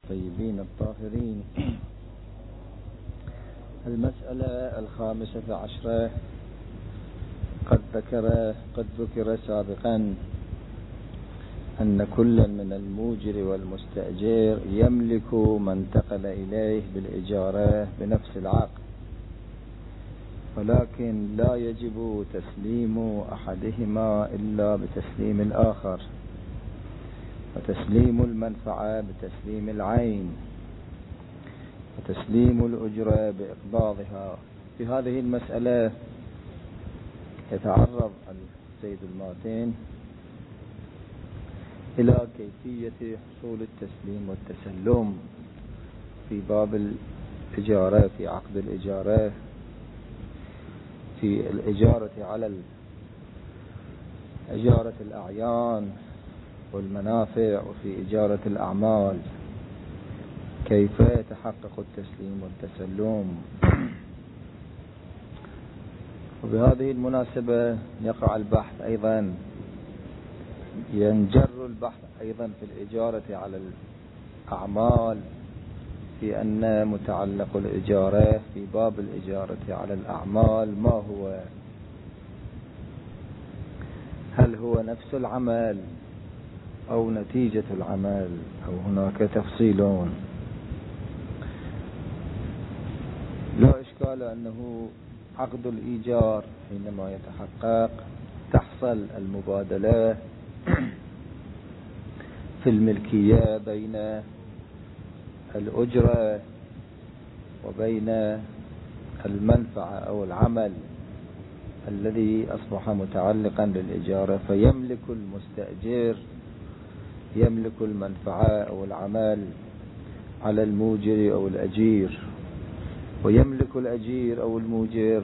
الطيبين الطاهرين. المسألة 15 قد ذكر سابقا أن كل من الموجر والمستأجر يملك ما انتقل إليه بالإجارة بنفس العقد، ولكن لا يجب تسليم أحدهما إلا بتسليم الآخر، وتسليم المنفعة بتسليم العين، وتسليم الأجرة بإقباضها. في هذه المسألة يتعرض السيد الماتين إلى كيفية حصول التسليم والتسلم في باب الإجارة، في عقد الإجارة، في الإجارة على إجارة الأعيان والمنافع، وفي إجارة الأعمال، كيف يتحقق التسليم والتسلم. وبهذه المناسبة يقع البحث أيضا، ينجر البحث أيضا في الإجارة على الأعمال، في أن متعلق الإجارة في باب الإجارة على الأعمال ما هو؟ هل هو نفس العمل أو نتيجة العمل، أو هناك تفصيلون؟ لا إشكال أنه عقد الإيجار حينما يتحقق تحصل المبادلة في الملكية بين الأجرة وبين المنفعة أو العمل الذي أصبح متعلقا بالإجارة، فيملك المستأجر يملك المنفعة أو العمل على الموجر أو الأجير، ويملك الأجير أو الموجر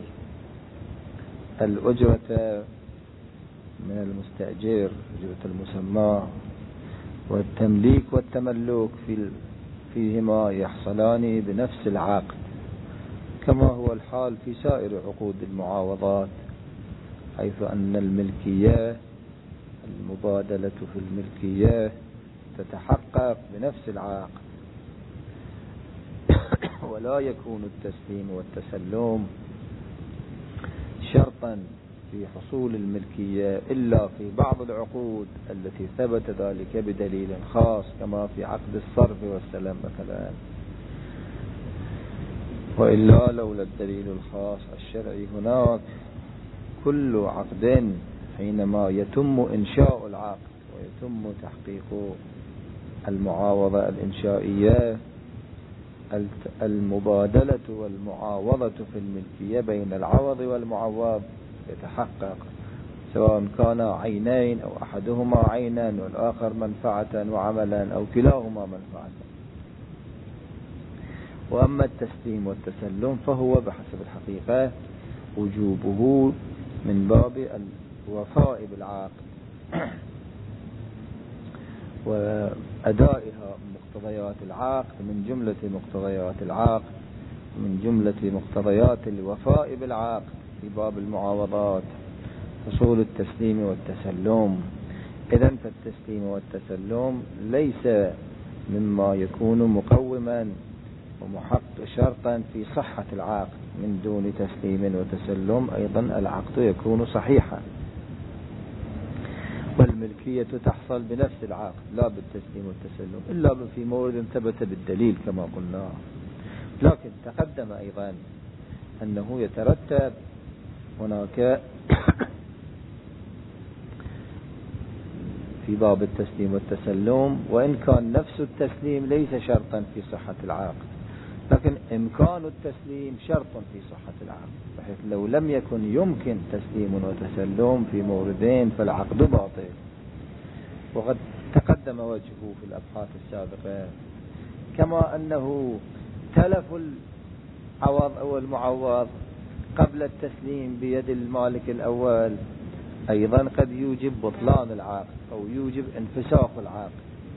الأجرة من المستأجر، أجرة المسمى. والتمليك والتملك فيهما يحصلان بنفس العقد، كما هو الحال في سائر عقود المعاوضات، حيث أن الملكية، المبادلة في الملكية تتحقق بنفس العقد، ولا يكون التسليم والتسلم شرطا في حصول الملكية إلا في بعض العقود التي ثبت ذلك بدليل خاص، كما في عقد الصرف والسلام مثلا. وإلا لولا الدليل الخاص الشرعي هناك، كل عقد حينما يتم إنشاء العقد ويتم تحقيق المعاوضة الإنشائية، المبادلة والمعاوضة في الملكية بين العوض والمعوض يتحقق، سواء كان عينين أو أحدهما عينا والآخر منفعة وعملا، أو كلاهما منفعة. وأما التسليم والتسلم فهو بحسب الحقيقة وجوبه من باب الوفاء بالعقد وأدائها مقتضيات العقد، من جملة مقتضيات العقد، من جملة مقتضيات الوفاء بالعقد في باب المعاوضات حصول التسليم والتسلم. إذن فالتسليم والتسلم ليس مما يكون مقوما ومحقق شرطا في صحة العقد. من دون تسليم وتسلم أيضا العقد يكون صحيحا، والملكية تحصل بنفس العقد لا بالتسليم والتسلم، إلا في مورد ثبت بالدليل كما قلنا. لكن تقدم أيضا أنه يترتب هناك في باب التسليم والتسلم، وإن كان نفس التسليم ليس شرطا في صحة العقد، لكن إمكان التسليم شرط في صحة العقد، بحيث لو لم يكن يمكن تسليم وتسلم في موردين فالعقد باطل. وقد تقدم وجهه في الأبحاث السابقة، كما أنه تلف العوض أو المعوض قبل التسليم بيد المالك الأول أيضا قد يوجب بطلان العقد أو يوجب انفساخ العقد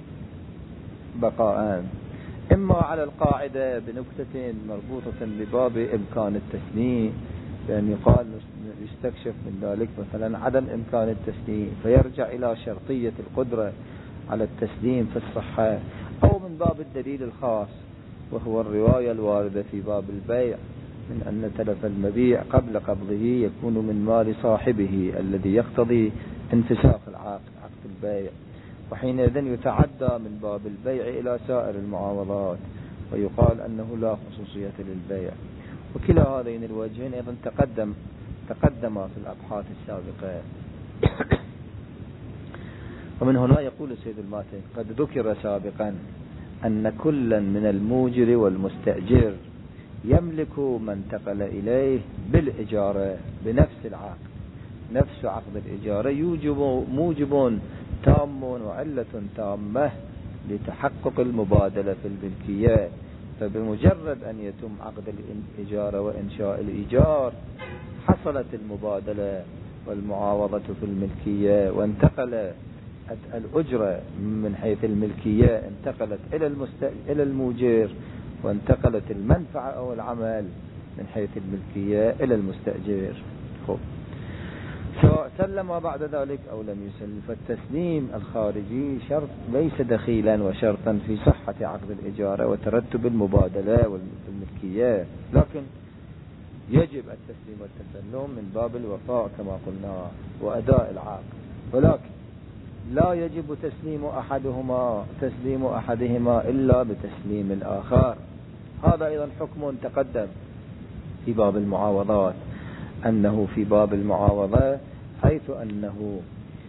بقاء، إما على القاعدة بنكتة مربوطة بباب إمكان التسليم، بأن يقال يستكشف من ذلك مثلا عدم إمكان التسليم فيرجع إلى شرطية القدرة على التسليم في الصحة، أو من باب الدليل الخاص، وهو الرواية الواردة في باب البيع من أن تلف المبيع قبل قبضه يكون من مال صاحبه الذي يقتضي انفساخ العقد، عقد البيع، وحينئذ يتعدى من باب البيع إلى سائر المعاوضات ويقال أنه لا خصوصية للبيع. وكلا هذين الوجهين أيضا تقدم في الأبحاث السابقة. ومن هنا يقول السيد الماتي: قد ذكر سابقا أن كلا من الموجر والمستأجر يملك ما انتقل إليه بالإجارة بنفس العقد. نفس عقد الإجارة يوجب موجب تام وعلة تامة لتحقق المبادلة في الملكية، فبمجرد أن يتم عقد الإجارة وإنشاء الإيجار حصلت المبادلة والمعاوضة في الملكية، وانتقل الأجرة من حيث الملكية انتقلت إلى الموجر، وانتقلت المنفعة أو العمل من حيث الملكية إلى المستأجر. سواء سلم بعد ذلك أو لم يسلم، فالتسليم الخارجي شرط ليس دخيلا وشرطا في صحة عقد الإجارة وترتب المبادلة والملكية، لكن يجب التسليم والتسلم من باب الوفاء كما قلنا وأداء العقد، ولكن لا يجب تسليم أحدهما إلا بتسليم الآخر. هذا أيضا حكم تقدم في باب المعاوضات، أنه في باب المعاوضة حيث أنه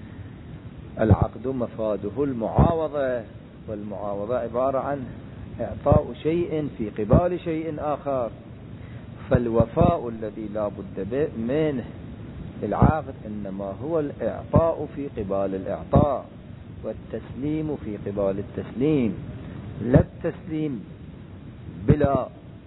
العقد مفاده المعاوضة، والمعاوضة عبارة عن إعطاء شيء في قبال شيء آخر، فالوفاء الذي لا بد منه العقد إنما هو الإعطاء في قبال الإعطاء، والتسليم في قبال التسليم، لا التسليم بلا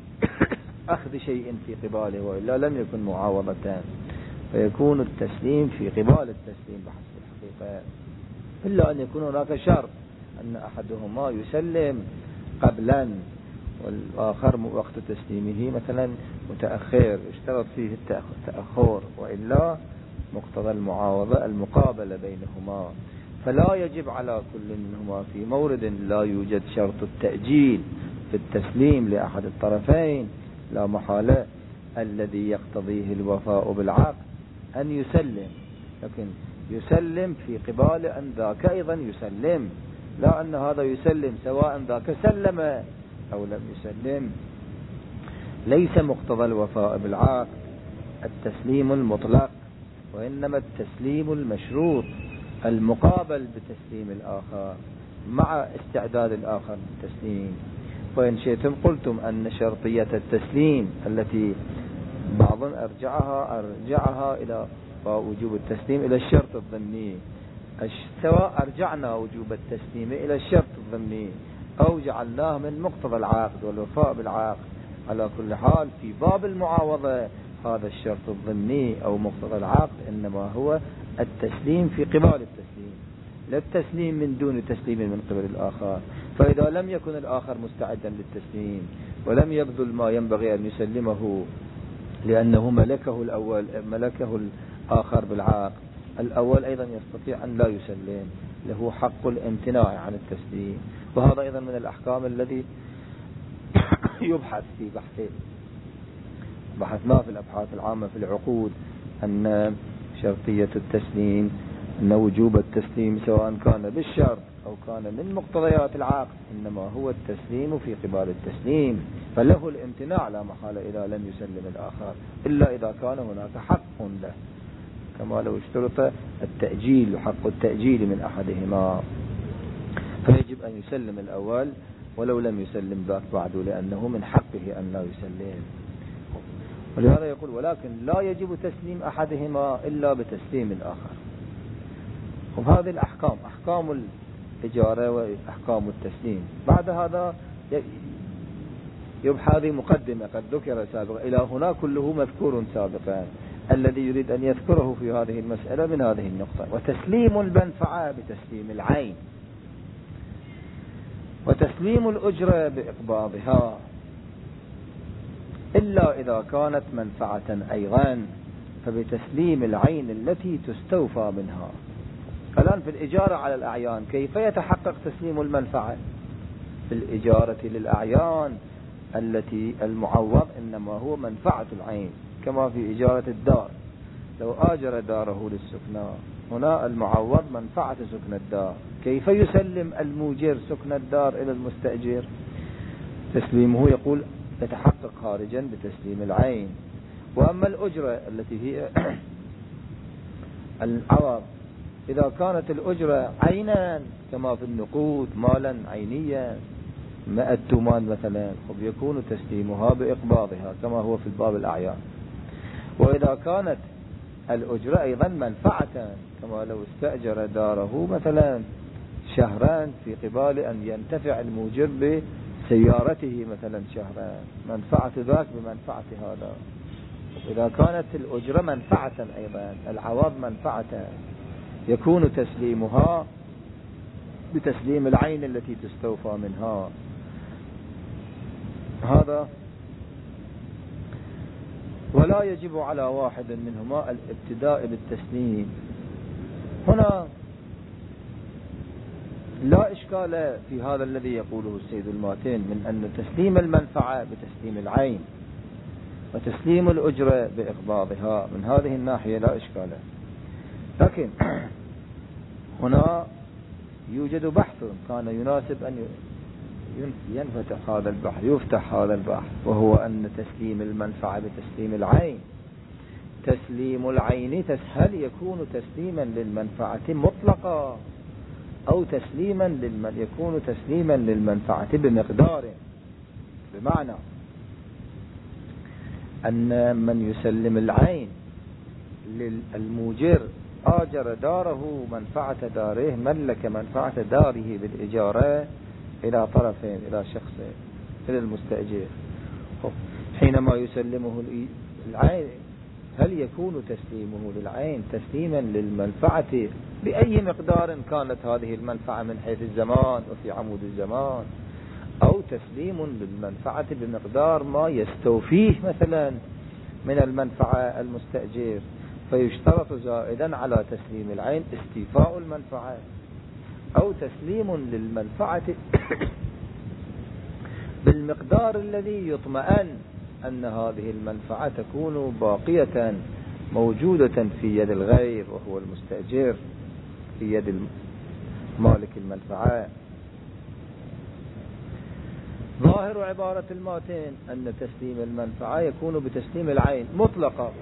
أخذ شيء في قباله، وإلا لم يكن معاوضتان، فيكون التسليم في قبال التسليم بحسب الحقيقة، إلا أن يكون هناك شرط أن أحدهما يسلم قبلا والآخر وقت تسليمه مثلا متأخر، اشترط فيه التأخر، وإلا مقتضى المعاوضة المقابلة بينهما. فلا يجب على كل منهما في مورد لا يوجد شرط التأجيل في التسليم لأحد الطرفين لا محالة الذي يقتضيه الوفاء بالعقد أن يسلم، لكن يسلم في قبال أن ذاك أيضا يسلم، لا أن هذا يسلم سواء ذاك سلم أو لم يسلم. ليس مقتضى الوفاء بالعقد التسليم المطلق، وإنما التسليم المشروط المقابل بتسليم الآخر مع استعداد الآخر للتسليم. وإن شئتم قلتم أن شرطية التسليم التي بعض أرجعها إلى وجوب التسليم إلى الشرط الضمني، سواء أرجعنا وجوب التسليم إلى الشرط الضمني أو جعلناه من مقتضى العقد والوفاء بالعقد، على كل حال في باب المعاوضة هذا الشرط الضمني أو مقتضى العقد إنما هو التسليم في قبال التسليم، لا التسليم من دون تسليم من قبل الآخر. فإذا لم يكن الآخر مستعدا للتسليم ولم يبذل ما ينبغي أن يسلمه لأنه ملكه الآخر بالعقد، الأول أيضا يستطيع أن لا يسلم، له حق الامتناع عن التسليم. وهذا أيضا من الأحكام الذي يبحث في بحثنا في الأبحاث العامة في العقود أن شرطية التسليم، أن وجوب التسليم سواء كان بالشرط أو كان من مقتضيات العقد إنما هو التسليم في قبال التسليم، فله الامتناع لا محالة إذا لم يسلم الآخر إلا إذا كان هناك حق له، كما لو اشترط التأجيل حق التأجيل من أحدهما، فيجب أن يسلم الأول ولو لم يسلم ذاك بعده لأنه من حقه أن لا يسلم. ولهذا يقول ولكن لا يجب تسليم أحدهما إلا بتسليم الآخر. وهذه الأحكام أحكام الإجارة وأحكام التسليم. بعد هذا يبقى هذه مقدمة قد ذكر سابقا، إلى هنا كله مذكور سابقا، الذي يريد أن يذكره في هذه المسألة من هذه النقطة: وتسليم المنفعة بتسليم العين، وتسليم الأجرة بإقباضها، إلا إذا كانت منفعة أيضا فبتسليم العين التي تستوفى منها. الآن في الإجارة على الأعيان كيف يتحقق تسليم المنفعة؟ في الإجارة للأعيان التي المعوض إنما هو منفعة العين، كما في إجارة الدار. لو آجر داره للسكنى، هنا المعوض منفعة سكن الدار. كيف يسلم الموجر سكن الدار إلى المستأجر؟ تسليمه يقول يتحقق خارجا بتسليم العين. وأما الأجرة التي هي العوض، إذا كانت الأجرة عينا كما في النقود مالا عينيا 100 تومان مثلا، يكون تسليمها بإقباضها كما هو في الباب الأعيان. وإذا كانت الأجرة أيضا منفعة، كما لو استأجر داره مثلا شهران في قبال أن ينتفع الموجر بسيارته مثلا شهران، منفعة ذاك بمنفعة هذا. إذا كانت الأجرة منفعة أيضا، العوض منفعة، يكون تسليمها بتسليم العين التي تستوفى منها. هذا ولا يجب على واحد منهما الابتداء بالتسليم. هنا لا إشكال في هذا الذي يقوله السيد الماتين من أن تسليم المنفعة بتسليم العين وتسليم الأجرة بإقباضها، من هذه الناحية لا إشكال. لكن هنا يوجد بحث كان يناسب أن ينفتح هذا البحث، يفتح هذا البحث، وهو أن تسليم المنفعة بتسليم العين، تسليم العين هل يكون تسليما للمنفعة مطلقا أو يكون تسليما للمنفعة بمقدار؟ بمعنى أن من يسلم العين للموجر آجر داره منفعة داره، ملك منفعة داره بالإجارة إلى طرفين، إلى شخصين، إلى المستأجر. حينما يسلمه العين هل يكون تسليمه للعين تسليما للمنفعة بأي مقدار كانت هذه المنفعة من حيث الزمان وفي عمود الزمان، أو تسليم للمنفعة بمقدار ما يستوفيه مثلا من المنفعة المستأجر، فيشترط زائدا على تسليم العين استيفاء المنفعة، أو تسليم للمنفعة بالمقدار الذي يطمئن أن هذه المنفعة تكون باقية موجودة في يد الغير وهو المستأجر، في يد مالك المنفعة. ظاهر عبارة الماتين أن تسليم المنفعة يكون بتسليم العين مطلقا،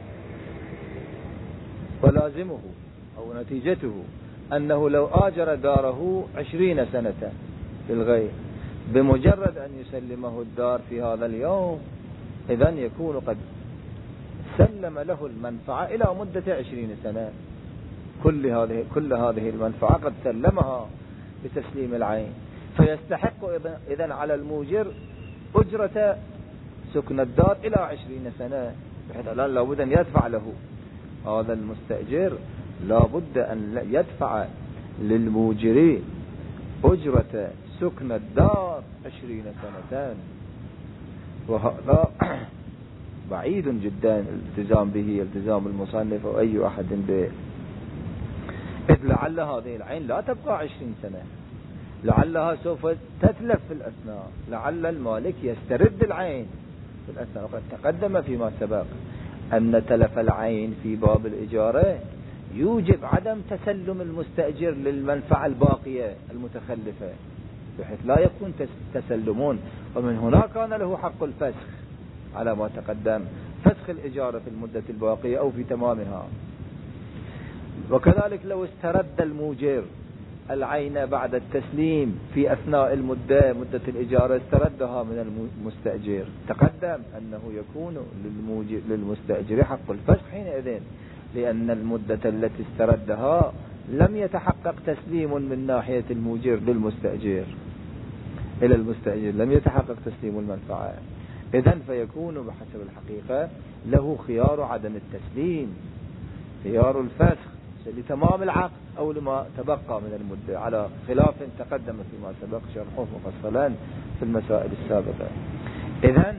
ولازمه أو نتيجته أنه لو آجر داره 20 سنة للغير، بمجرد أن يسلمه الدار في هذا اليوم إذن يكون قد سلم له المنفعة إلى مدة 20 سنة، كل هذه المنفعة قد سلمها بتسليم العين، فيستحق إذن على الموجر أجرة سكن الدار إلى 20 سنة، بحيث الآن لابد أن يدفع له هذا المستأجر، لابد أن يدفع للموجر أجرة سكن الدار 20 سنة، وهذا بعيد جدا الالتزام به، التزام المصنف أو أي أحد به، إذ لعل هذه العين لا تبقى 20 سنة، لعلها سوف تتلف في الأثناء، لعل المالك يسترد العين في الأثناء. وقد تقدم فيما سبق أن تلف العين في باب الإجارة يوجب عدم تسلم المستأجر للمنفعة الباقية المتخلفة، بحيث لا يكون تسلمون، ومن هنا كان له حق الفسخ على ما تقدم، فسخ الإجارة في المدة الباقية أو في تمامها. وكذلك لو استرد الموجر العين بعد التسليم في أثناء مدة الإجارة، استردها من المستأجر، تقدم أنه يكون للمستأجر حق الفسخ حينئذ، لأن المدة التي استردها لم يتحقق تسليم من ناحية الموجر للمستأجر إلى المستأجر، لم يتحقق تسليم المنفعة، إذن فيكون بحسب الحقيقة له خيار عدم التسليم، خيار الفسخ لتمام العقد أو لما تبقى من المدة، على خلاف تقدم فيما سبق شرحه مفصلا في المسائل السابقة. إذن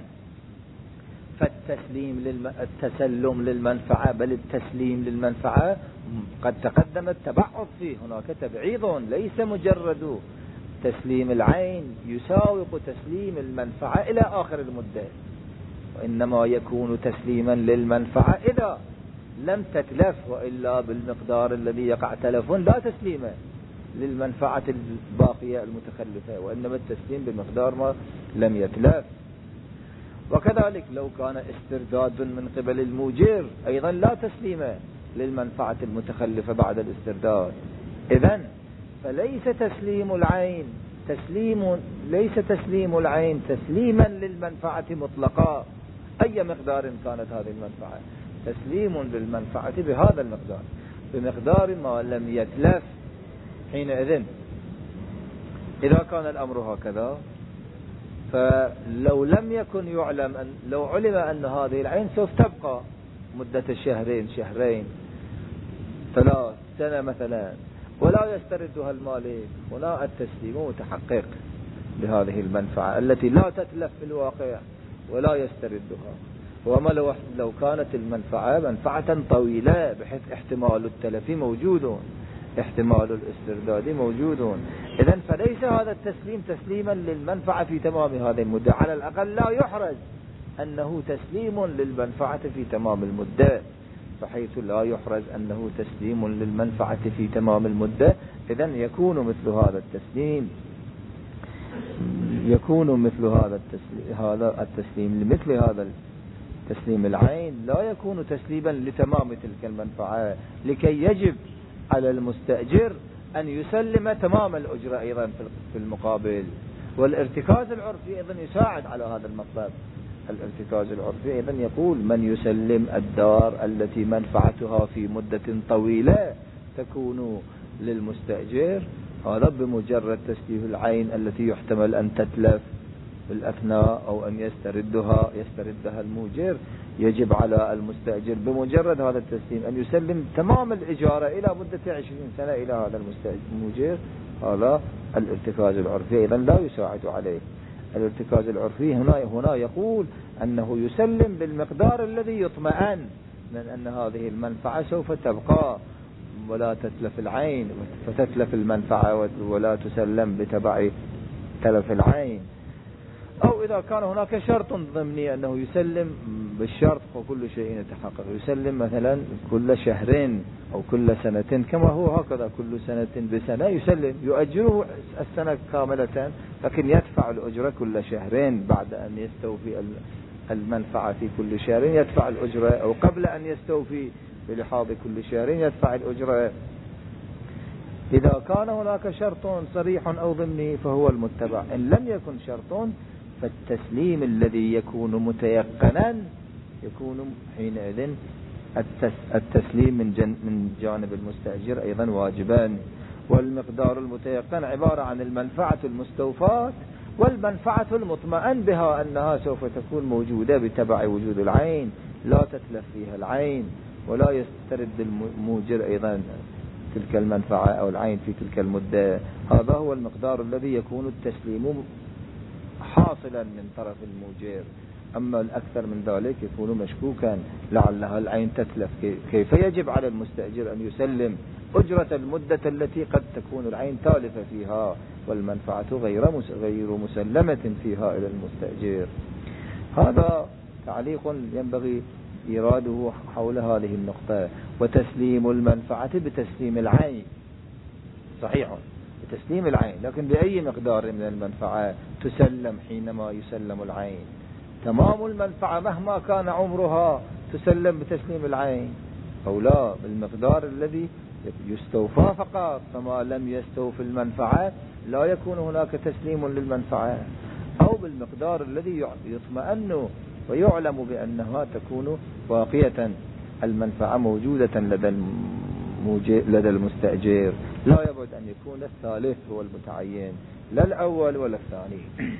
التسلم للمنفعة، بل التسليم للمنفعة قد تقدم التبعض فيه، هناك تبعيض، ليس مجرد تسليم العين يساوق تسليم المنفعة إلى آخر المدة، وإنما يكون تسليما للمنفعة إذا لم تتلف، وإلا بالمقدار الذي يقع تلف لا تسليم للمنفعة الباقية المتخلفة، وإنما التسليم بمقدار ما لم يتلف. وكذلك لو كان استرداد من قبل الموجر أيضا لا تسليم للمنفعة المتخلفة بعد الاسترداد. إذن فليس تسليم العين ليس تسليم العين تسليما للمنفعة مطلقا أي مقدار كانت هذه المنفعة، تسليم للمنفعة بهذا المقدار بمقدار ما لم يتلف. حينئذ إذا كان الأمر هكذا، فلو لم يكن يعلم لو علم أن هذه العين سوف تبقى مدة شهرين 3 سنة مثلا ولا يستردها المالك، هنا التسليم متحقق بهذه المنفعة التي لا تتلف في الواقع ولا يستردها. وما لو كانت المنفعة منفعة طويلة بحيث احتمال التلف موجود، احتمال الاسترداد موجود، إذن فليس هذا التسليم تسليما للمنفعة في تمام هذه المدة، على الأقل لا يحرز أنه تسليم للمنفعة في تمام المدة، بحيث لا يحرز أنه تسليم للمنفعة في تمام المدة. إذن يكون مثل هذا التسليم لمثل هذا تسليم العين لا يكون تسليما لتمام تلك المنفعة، لكي يجب على المستأجر أن يسلم تمام الأجرة أيضا في المقابل. والارتكاز العرفي أيضا يساعد على هذا المطلب. الارتكاز العرفي أيضا يقول من يسلم الدار التي منفعتها في مدة طويلة تكون للمستأجر، هذا بمجرد تسليم العين التي يحتمل أن تتلف بالأثناء أو أن يستردها الموجر، يجب على المستأجر بمجرد هذا التسليم أن يسلم تمام الإجارة إلى مدة 20 سنة إلى هذا الموجر. هذا الارتكاز العرفي أيضا لا يساعد عليه. الارتكاز العرفي هنا يقول أنه يسلم بالمقدار الذي يطمئن من أن هذه المنفعة سوف تبقى ولا تتلف العين، فتتلف المنفعة ولا تسلم بتبع تلف العين. أو إذا كان هناك شرط ضمني أنه يسلم بالشرط وكل شيء يتحقق، يسلم مثلا كل شهرين أو كل سنة كما هو هكذا كل سنة بسنة يسلم، يؤجره السنة كاملة لكن يدفع الأجرة كل شهرين بعد أن يستوفي المنفعة في كل شهر يدفع الأجرة، أو قبل أن يستوفي بلحاظ كل شهرين يدفع الأجرة. إذا كان هناك شرط صريح أو ضمني فهو المتبع. إن لم يكن شرط فالتسليم الذي يكون متيقنا يكون حينئذ التسليم من جانب المستأجر أيضا واجبا. والمقدار المتيقن عبارة عن المنفعة المستوفاة والمنفعة المطمئن بها أنها سوف تكون موجودة بتبع وجود العين، لا تتلف فيها العين ولا يسترد الموجر أيضا تلك المنفعة أو العين في تلك المدة. هذا هو المقدار الذي يكون التسليم حاصلا من طرف الموجر. أما الأكثر من ذلك يكون مشكوكا، لعلها العين تتلف، كيف يجب على المستأجر أن يسلم أجرة المدة التي قد تكون العين تالفة فيها والمنفعة غير مسلمة فيها إلى المستأجر. هذا تعليق ينبغي إيراده حول هذه النقطة. وتسليم المنفعة بتسليم العين صحيح، بتسليم العين، لكن بأي مقدار من المنفعة تسلم حينما يسلم العين؟ تمام المنفعة مهما كان عمرها تسلم بتسليم العين أو لا؟ بالمقدار الذي يستوفى فقط، فما لم يستوفي المنفعة لا يكون هناك تسليم للمنفعة، أو بالمقدار الذي يطمئن ويعلم بأنها تكون باقية المنفعة موجودة لدى المستأجر. لا يبعد أن يكون الثالث هو المتعين لا الأول ولا الثاني.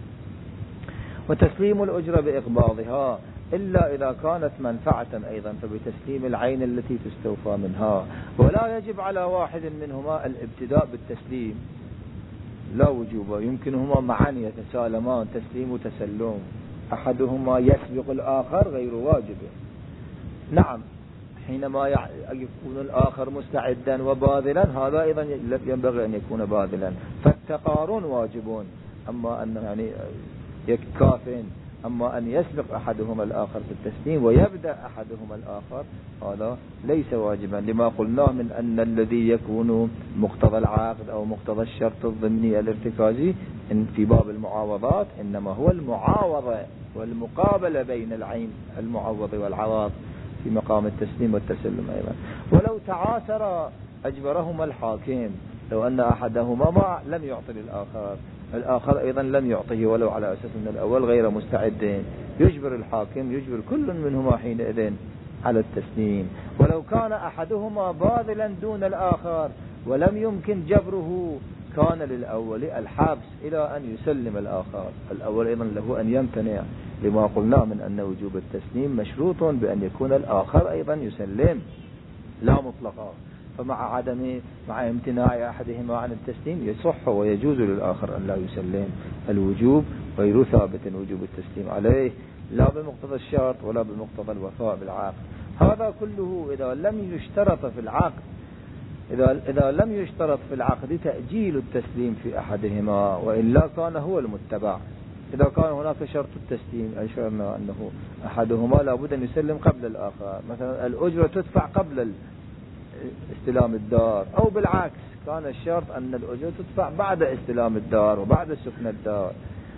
وتسليم الأجرة بإقباضها إلا إذا كانت منفعة أيضا فبتسليم العين التي تستوفى منها. ولا يجب على واحد منهما الابتداء بالتسليم، لا وجوب، يمكنهما معا يتسالمان تسليم وتسلم، أحدهما يسبق الآخر غير واجب. نعم، حينما يكون الآخر مستعدا وباذلا هذا أيضا ينبغي أن يكون باذلا. فالتقارن واجب، أما أن يعني يكاف، أما أن يسبق أحدهما الآخر في التسليم ويبدأ أحدهما الآخر هذا ليس واجبا، لما قلناه من أن الذي يكون مقتضى العقد أو مقتضى الشرط الضمني الارتكازي في باب المعاوضات إنما هو المعاوضة والمقابلة بين العين المعوض والعوض في مقام التسليم والتسلم أيضا. ولو تعاثر أجبرهما الحاكم، لو أن أحدهما لم يعطي للآخر، الآخر أيضا لم يعطيه ولو على أساس أن الأول غير مستعد، يجبر الحاكم، يجبر كل منهما حينئذ على التسليم. ولو كان أحدهما باذلا دون الآخر ولم يمكن جبره كان للأول الحبس إلى أن يسلم الآخر، الأول أيضا له أن يمتنع، لما قلنا من أن وجوب التسليم مشروط بأن يكون الآخر أيضا يسلم لا مطلقا. فمع مع امتناع أحدهما عن التسليم يصح ويجوز للآخر أن لا يسلم. الوجوب غير ثابت وجوب التسليم عليه لا بمقتضى الشرط ولا بمقتضى الوفاء بالعقد. هذا كله إذا لم يشترط في العقد، إذا لم يشترط في العقد تأجيل التسليم في أحدهما، وإلا كان هو المتبع. إذا كان هناك شرط التسليم أشرنا أنه أحدهما لابد أن يسلم قبل الآخر، مثلا الأجرة تدفع قبل استلام الدار، أو بالعكس كان الشرط أن الأجرة تدفع بعد استلام الدار وبعد سكن الدار.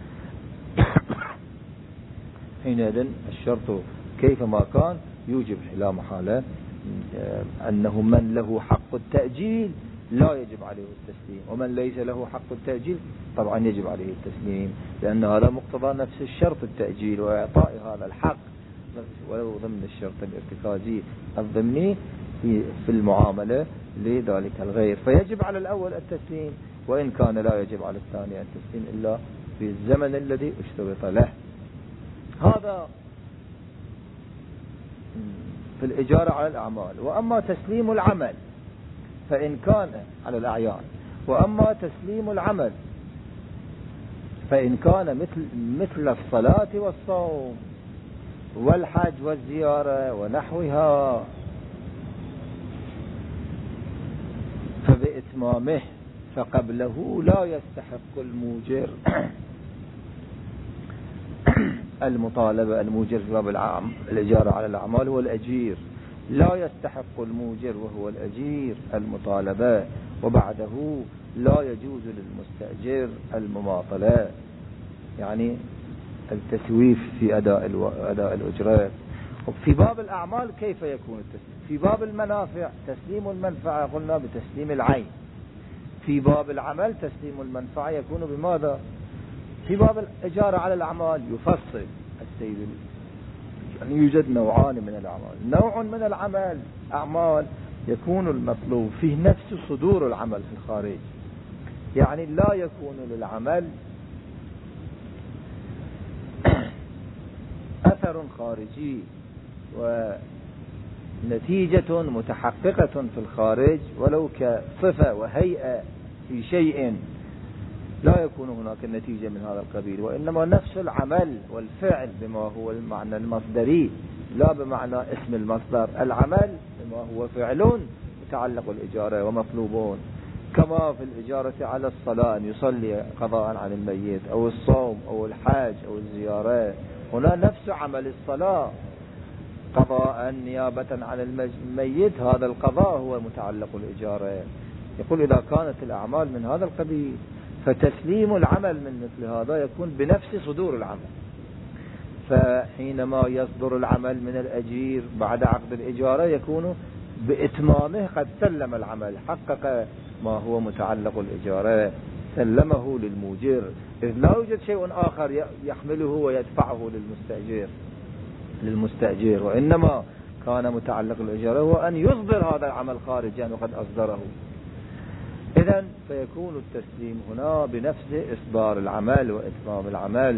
حينئذ الشرط كيفما كان يوجب لا محالة أنه من له حق التأجيل لا يجب عليه التسليم، ومن ليس له حق التأجيل طبعا يجب عليه التسليم، لأن هذا مقتضى نفس الشرط التأجيل وإعطاء هذا الحق ولو ضمن الشرط الارتكازي الضمني في المعاملة لذلك الغير، فيجب على الأول التسليم، وإن كان لا يجب على الثاني التسليم إلا في الزمن الذي اشترط له. هذا في الإجارة على الأعمال. وأما تسليم العمل فإن كان على الأعيان، وأما تسليم العمل فإن كان مثل الصلاة والصوم والحج والزيارة ونحوها فبإتمامه، فقبله لا يستحق الموجر المطالبة. الموجر في باب الإجارة على الأعمال هو الأجير، لا يستحق الموجر وهو الأجير المطالبة، وبعده لا يجوز للمستأجر المماطلة، يعني التسويف في أداء الأجرة. في باب الأعمال كيف يكون التسليم؟ في باب المنافع تسليم المنفعة قلنا بتسليم العين، في باب العمل تسليم المنفعة يكون بماذا؟ في باب الإجارة على الأعمال يفصل السيد، يعني يوجد نوعان من الأعمال. نوع من العمل أعمال يكون المطلوب فيه نفس صدور العمل في الخارج، يعني لا يكون للعمل أثر خارجي ونتيجة متحققة في الخارج ولو كصفة وهيئة في شيء، لا يكون هناك النتيجة من هذا القبيل، وإنما نفس العمل والفعل بما هو المعنى المصدري لا بمعنى اسم المصدر. العمل بما هو فعل متعلق الإجارة ومطلوبون، كما في الإجارة على الصلاة أن يصلي قضاء عن الميت، أو الصوم أو الحج أو الزيارة، هنا نفس عمل الصلاة قضاء نيابة عن الميت، هذا القضاء هو متعلق الإجارة. يقول إذا كانت الأعمال من هذا القبيل فتسليم العمل من مثل هذا يكون بنفس صدور العمل، فحينما يصدر العمل من الأجير بعد عقد الإجارة يكون بإتمامه قد سلم العمل، حقق ما هو متعلق الإجارة، سلمه للموجر، إذ لا يوجد شيء آخر يحمله ويدفعه للمستأجر، وإنما كان متعلق الإجارة هو أن يصدر هذا العمل خارجا وقد أصدره. إذن فيكون التسليم هنا بنفس إصدار العمل وإتمام العمل.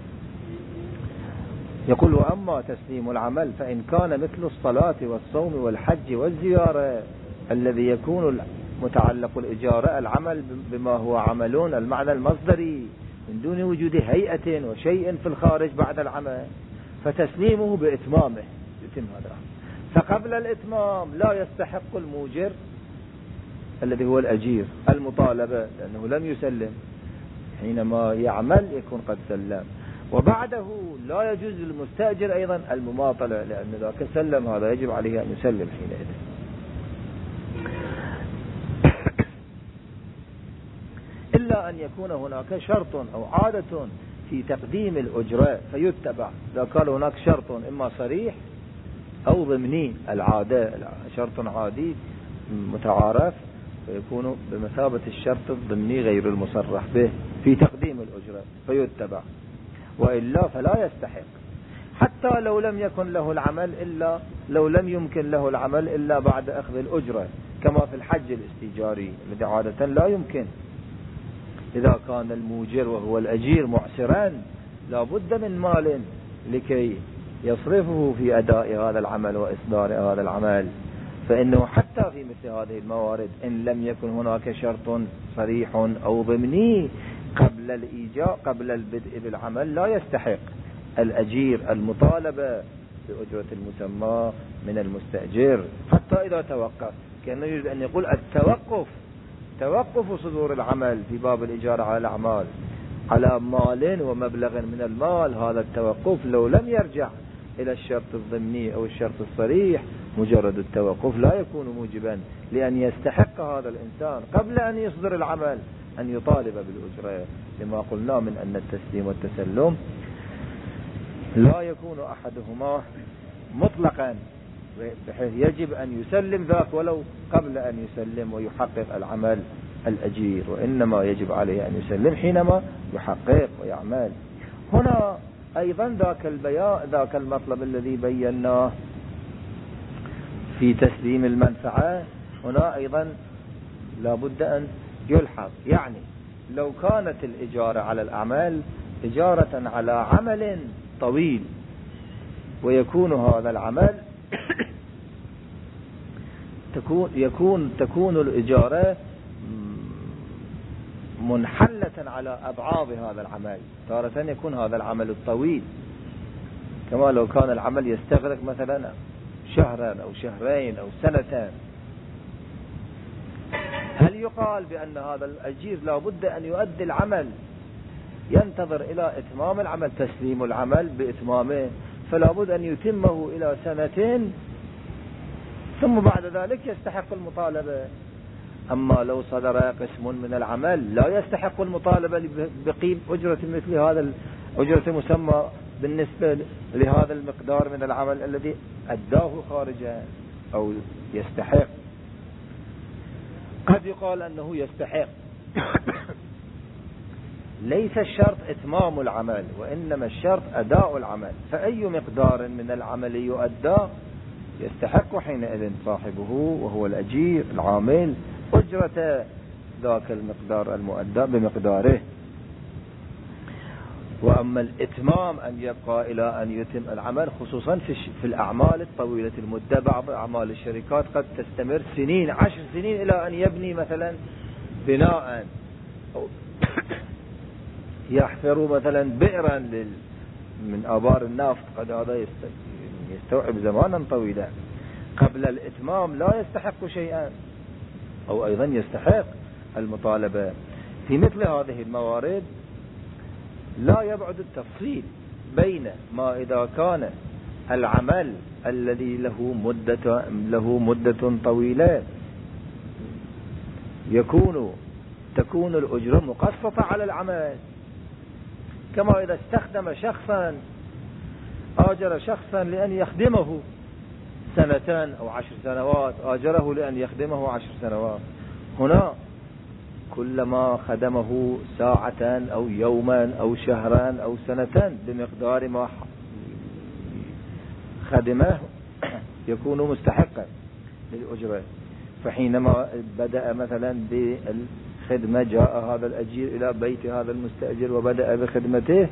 يقول وأما تسليم العمل فإن كان مثل الصلاة والصوم والحج والزيارة الذي يكون متعلق الإجارة العمل بما هو عملون المعنى المصدري من دون وجود هيئة وشيء في الخارج بعد العمل، فتسليمه بإتمامه يتم هذا. فقبل الإتمام لا يستحق الموجر الذي هو الأجير المطالبة لأنه لم يسلم، حينما يعمل يكون قد سلم. وبعده لا يجوز للمستأجر أيضا المماطلة، لأن ذاك سلم هذا يجب عليه أن يسلم حينئذ. إلا أن يكون هناك شرط أو عادة في تقديم الأجرة فيتبع. إذا كان هناك شرط إما صريح أو ضمني، العادة شرط عادي متعارف فيكون بمثابة الشرط الضمني غير المصرح به في تقديم الأجرة فيتبع، وإلا فلا يستحق. حتى لو لم يكن له العمل لو لم يمكن له العمل إلا بعد أخذ الأجرة، كما في الحج الاستيجاري الذي عادة لا يمكن. إذا كان الموجر وهو الأجير معسرا لا بد من مال لكي يصرفه في أداء هذا العمل وإصدار هذا العمل، فإنه حتى في مثل هذه الموارد إن لم يكن هناك شرط صريح أو ضمني قبل البدء بالعمل لا يستحق الأجير المطالبة بأجرة المسمى من المستأجر حتى إذا توقف. كأنه يريد أن يقول توقف صدور العمل في باب الإجارة على الأعمال على مال ومبلغ من المال، هذا التوقف لو لم يرجع إلى الشرط الضمني أو الشرط الصريح، مجرد التوقف لا يكون موجبا لأن يستحق هذا الإنسان قبل أن يصدر العمل أن يطالب بالأجرة، لما قلنا من أن التسليم والتسلم لا يكون أحدهما مطلقا بحيث يجب أن يسلم ذاك ولو قبل أن يسلم ويحقق العمل الأجير، وإنما يجب عليه أن يسلم حينما يحقق ويعمل. هنا أيضا ذاك المطلب الذي بيناه في تسليم المنفعة، هنا أيضا لابد أن يلحظ. يعني لو كانت الإجارة على الأعمال إجارة على عمل طويل، ويكون هذا العمل تكون الإجارة منحلة على أبعاد هذا العمل. تارة يكون هذا العمل الطويل كما لو كان العمل يستغرق مثلا شهرا أو شهرين أو سنتين، هل يقال بأن هذا الأجير لا بد أن يؤدي العمل ينتظر إلى إتمام العمل، تسليم العمل بإتمامه، فلا بد أن يتمه إلى سنتين ثم بعد ذلك يستحق المطالبة؟ أما لو صدر قسم من العمل لا يستحق المطالبة بقيم أجرة مثل هذا أجرة مسمى بالنسبة لهذا المقدار من العمل الذي أداه خارجا أو يستحق. قد يقال أنه يستحق ليس الشرط إتمام العمل وإنما الشرط أداء العمل، فأي مقدار من العمل يؤدى يستحق حينئذ صاحبه وهو الأجير العامل أجرة ذاك المقدار المؤدى بمقداره. وأما الإتمام أن يبقى إلى أن يتم العمل، خصوصا في الأعمال الطويلة المدة، بعض أعمال الشركات قد تستمر سنين 10 سنين إلى أن يبني مثلا بناء أو يحفر مثلا بئرا من آبار النفط، قد هذا يستوعب زمانا طويلا. قبل الإتمام لا يستحق شيئا أو أيضا يستحق المطالبة. في مثل هذه الموارد لا يبعد التفصيل بين ما إذا كان العمل الذي له مدة طويلة تكون الأجرة مقسطة على العمل، كما إذا استخدم شخصا آجر شخصا لأن يخدمه 2 أو 10 سنوات، آجره لأن يخدمه 10 سنوات، هنا كلما خدمه ساعة أو يوما أو شهرا أو سنة بمقدار ما خدمه يكون مستحقا للأجرة. فحينما بدأ مثلا بالخدمة جاء هذا الأجير إلى بيت هذا المستأجر وبدأ بخدمته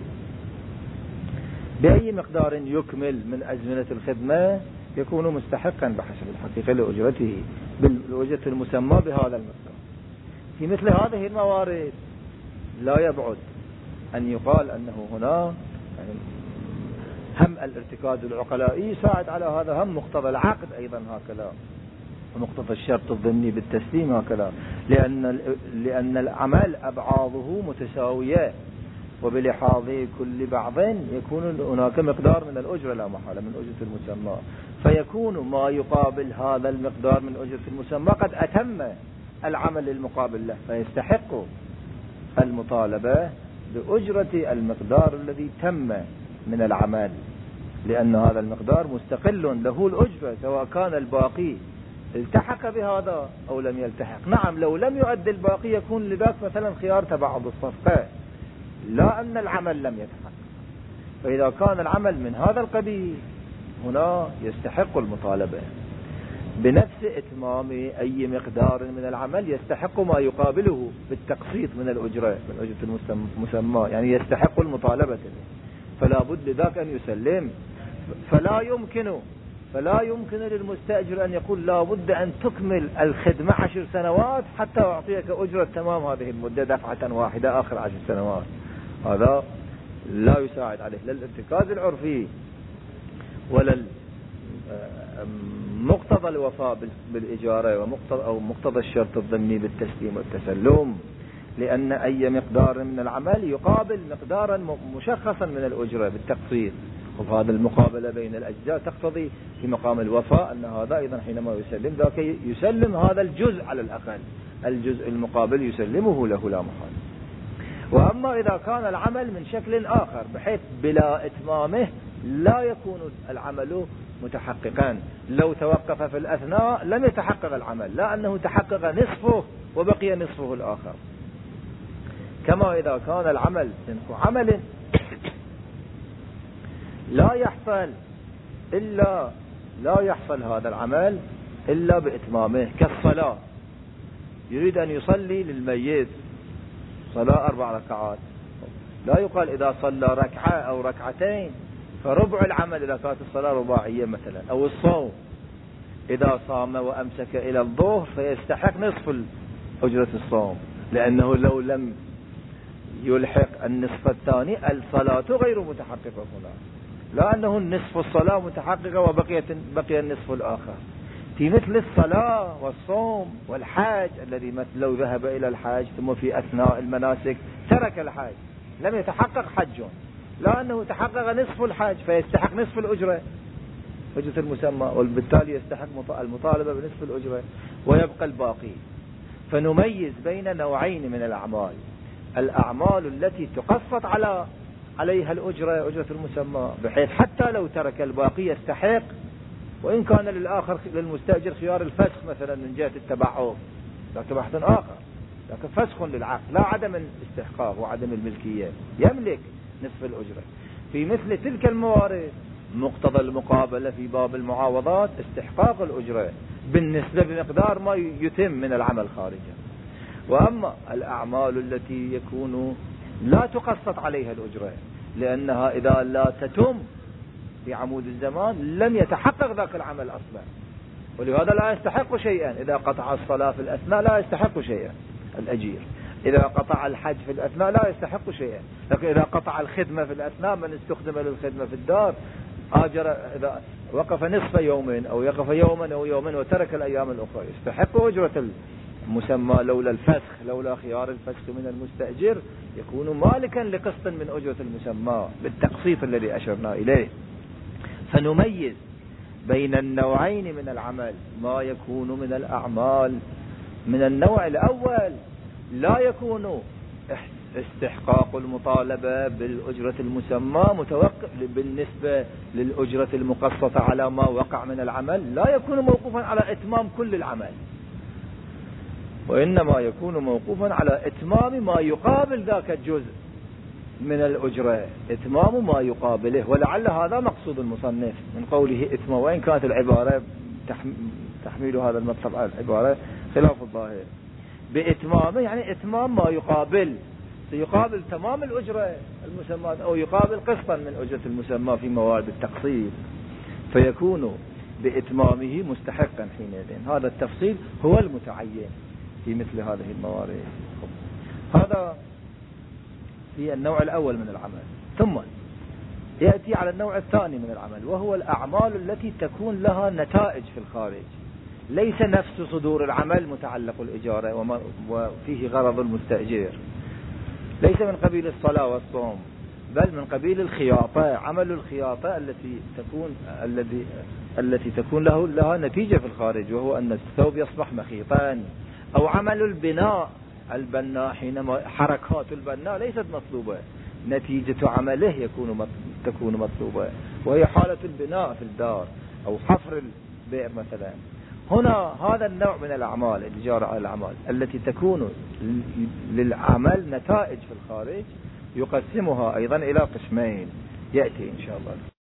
بأي مقدار يكمل من أزمنة الخدمة يكون مستحقا بحسب الحقيقة لأجرته بالأجرة المسمى بهذا المقدار. في مثل هذه الموارد لا يبعد أن يقال أنه هنا هم الارتكاز العقلائي يساعد على هذا، هم مقتضى العقد أيضا هكذا، ومقتضى الشرط الضمني بالتسليم هكذا، لأن العمل أبعاضه متساوية، وبلحاظ كل بعض يكون هناك مقدار من الأجرة لا محالة من أجرة المسمى، فيكون ما يقابل هذا المقدار من أجرة المسمى قد أتم العمل المقابل له، فيستحق المطالبة بأجرة المقدار الذي تم من العمل، لأن هذا المقدار مستقل له الأجرة، سواء كان الباقي التحق بهذا أو لم يلتحق. نعم، لو لم يؤدي الباقي يكون لذلك مثلا خيار تباعد الصفقة، لا أن العمل لم يتحقق. فإذا كان العمل من هذا القبيل هنا يستحق المطالبة بنفس إتمام أي مقدار من العمل، يستحق ما يقابله بالتقسيط من الأجرة، من أجرة المسمى، يعني يستحق المطالبة، فلا بد لذلك أن يسلم. فلا يمكن للمستأجر أن يقول لا بد أن تكمل الخدمة 10 سنوات حتى أعطيك أجرة تمام هذه المدة دفعة واحدة آخر 10 سنوات. هذا لا يساعد عليه لا الارتكاز العرفي ولا مقتضى الوفاء بالإجارة أو مقتضى الشرط الضمني بالتسليم والتسلم، لأن أي مقدار من العمل يقابل مقدارا مشخصا من الأجرة بالتقسيط، وهذا المقابلة بين الأجزاء تقتضي في مقام الوفاء أن هذا أيضا حينما يسلم ذاك يسلم هذا الجزء على الأقل، الجزء المقابل يسلمه له لا محال. وأما إذا كان العمل من شكل آخر بحيث بلا إتمامه لا يكون العمل متحققا، لو توقف في الأثناء لم يتحقق العمل، لا أنه تحقق نصفه وبقي نصفه الآخر، كما إذا كان العمل صنف عمل لا يحصل هذا العمل إلا بإتمامه، كالصلاة، يريد أن يصلي للميت صلاة 4 ركعات، لا يقال إذا صلى ركعة أو ركعتين فربع العمل إذا كانت الصلاة رباعية مثلا، أو الصوم إذا صام وأمسك إلى الظهر فيستحق نصف أجرة الصوم، لأنه لو لم يلحق النصف الثاني الصلاة غير متحققة هنا، لا أنه النصف الصلاة متحققة وبقي النصف الآخر. في مثل الصلاة والصوم والحاج، الذي لو ذهب إلى الحاج ثم في أثناء المناسك ترك الحاج لم يتحقق حجه، لا أنه تحقق نصف الحج فيستحق نصف الأجرة أجرة المسمى، وبالتالي يستحق المطالبة بنصف الأجرة ويبقى الباقي. فنميز بين نوعين من الأعمال التي تقسط عليها الأجرة، أجرة المسمى، بحيث حتى لو ترك الباقي يستحق، وإن كان للآخر للمستأجر خيار الفسخ مثلا من جهة التبعض، لكن بحث آخر، لكن فسخ للعقد لا عدم الاستحقاق وعدم الملكية، يملك نصف الأجرة. في مثل تلك الموارد مقتضى المقابلة في باب المعاوضات استحقاق الأجرة بالنسبة بمقدار ما يتم من العمل خارجا. وأما الأعمال التي يكون لا تقسط عليها الأجرة، لأنها إذا لا تتم في عمود الزمان لم يتحقق ذاك العمل أصلا، ولهذا لا يستحق شيئا. إذا قطع الصلاة في الأثناء لا يستحق شيئا الأجير، إذا قطع الحج في الأثناء لا يستحق شيئا، لكن إذا قطع الخدمة في الأثناء، من استخدم للخدمة في الدار آجر، إذا وقف نصف يوم أو يقف يوما أو يومين وترك الأيام الأخرى يستحق أجرة المسمى، لولا الفسخ، لولا خيار الفسخ من المستأجر يكون مالكا لقسط من أجرة المسمى بالتقسيط الذي أشرنا إليه. فنميز بين النوعين من العمل، ما يكون من الأعمال من النوع الأول لا يكون استحقاق المطالبة بالأجرة المسمى متوقف بالنسبة للأجرة المقسطة على ما وقع من العمل، لا يكون موقوفا على إتمام كل العمل، وإنما يكون موقوفا على إتمام ما يقابل ذاك الجزء من الأجرة، إتمام ما يقابله. ولعل هذا مقصود المصنف من قوله إتمام، وإن كانت العبارة تحميل هذا المطلب على العبارة خلاف الظاهر. بإتمامه يعني إتمام ما يقابل، سيقابل تمام الأجرة المسمى أو يقابل قسطا من أجرة المسمى في موارد التقسيط، فيكون بإتمامه مستحقا حينئذ. هذا التفصيل هو المتعين في مثل هذه الموارد. هذا في النوع الأول من العمل. ثم يأتي على النوع الثاني من العمل، وهو الأعمال التي تكون لها نتائج في الخارج، ليس نفس صدور العمل متعلق الإجارة وفيه غرض المستأجر، ليس من قبيل الصلاة والصوم، بل من قبيل الخياطة، عمل الخياطة التي تكون لها نتيجة في الخارج، وهو أن الثوب يصبح مخيطا. أو عمل البناء، البناء حينما حركات البناء ليست مطلوبة، نتيجة عمله تكون مطلوبة، وهي حالة البناء في الدار أو حفر البئر مثلا. هنا هذا النوع من الأعمال، الإجارة على الأعمال التي تكون للعمل نتائج في الخارج، يقسمها أيضا إلى قسمين، يأتي إن شاء الله.